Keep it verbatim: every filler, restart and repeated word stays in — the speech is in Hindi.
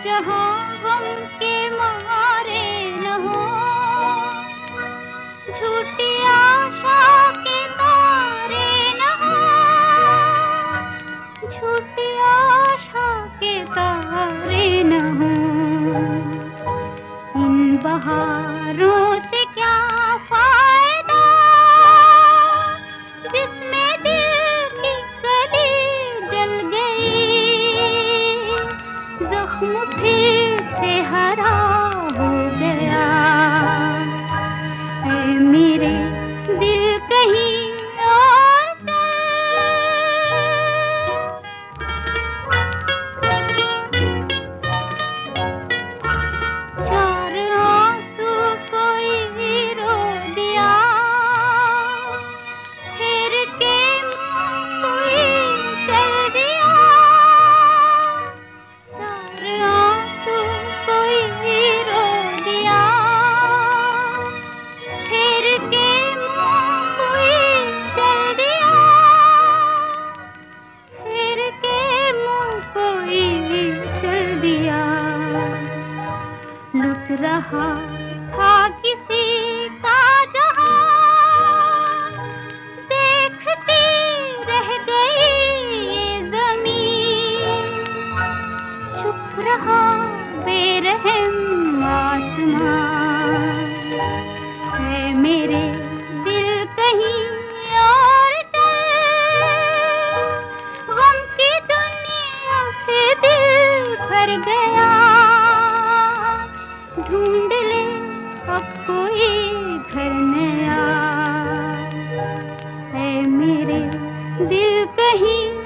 जहाँ गम के मारे न हो, झूठी आशा के तारे न हो, झूठी आशा के तारे न हो। इन बहारों से क्या फायदा जिसमें दिल की कली जल गई, जख्म फिर से हरा हो गया। ऐ मेरे दिल कहीं और चार आंसू कोई रो दिया, फिर के मुँह कोई चल दिया। चार आंसू कोई रो दिया, फिर के मुँह कोई चल दिया, फिर के मुँह कोई चल दिया। लुट रहा था किसी का जहां, देखती रह गई ये ज़मीन। चुप रहा बेरहम आसमां, है मेरे दिल कहीं और चल। गम की दुनिया से दिल भर गया, ढूंढ ले अब कोई घर नया। है मेरे दिल कहीं